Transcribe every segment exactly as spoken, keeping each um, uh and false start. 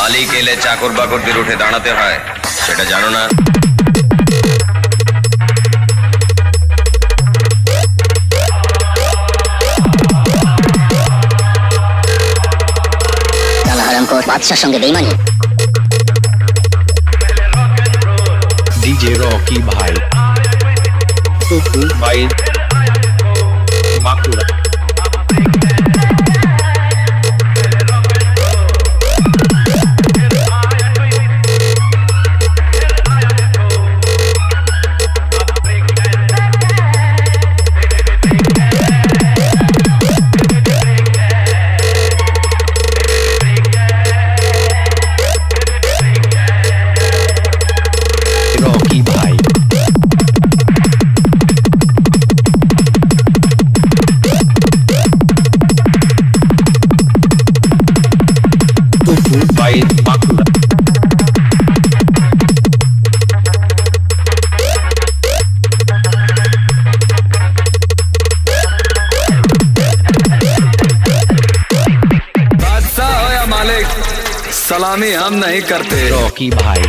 মালিক এলে চাকর বাকরদের উঠে দাঁড়াতে হয়, সেটা জানো না? বাদশার সঙ্গে বেইমানি। डीजे रॉकी भाई टुकू भाई बांकुड़ा। रॉकी भाई टुकू भाई बांकुड़ा। बादशाह हो या मालिक, सलामी हम नहीं करते। रॉकी भाई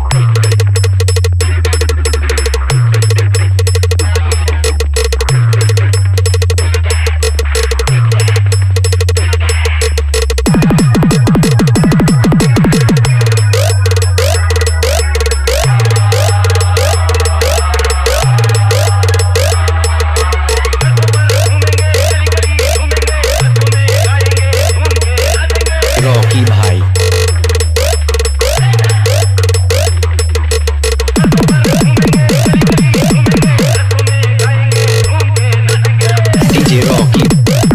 रॉकी भाई डीजे रॉकी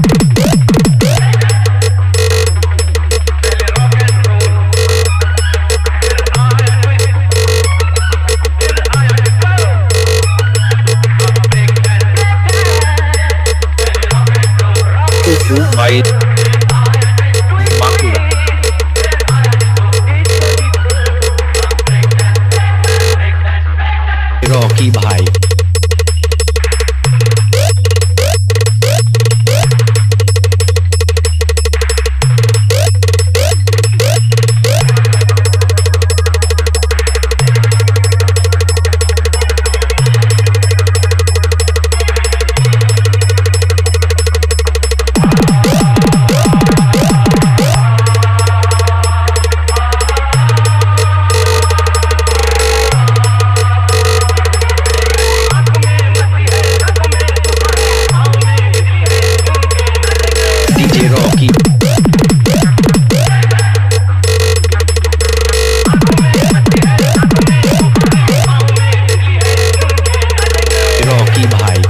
टुकू भाई बांकुड़ा। रॉकी भाई डीजे रॉकी रॉकी भाई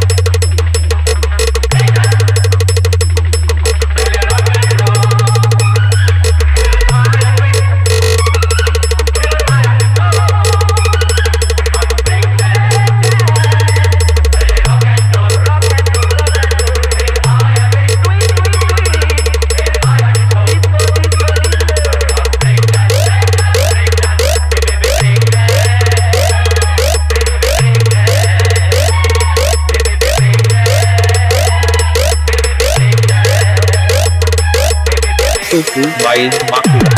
टुकू भाई बांकुड़ा।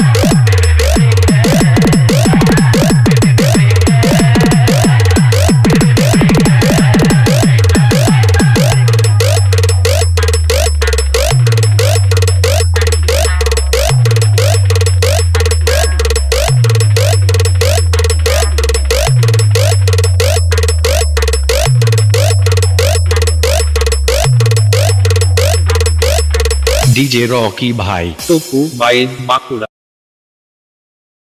डीजे रॉकी भाई टुकू भाई बांकुड़ा।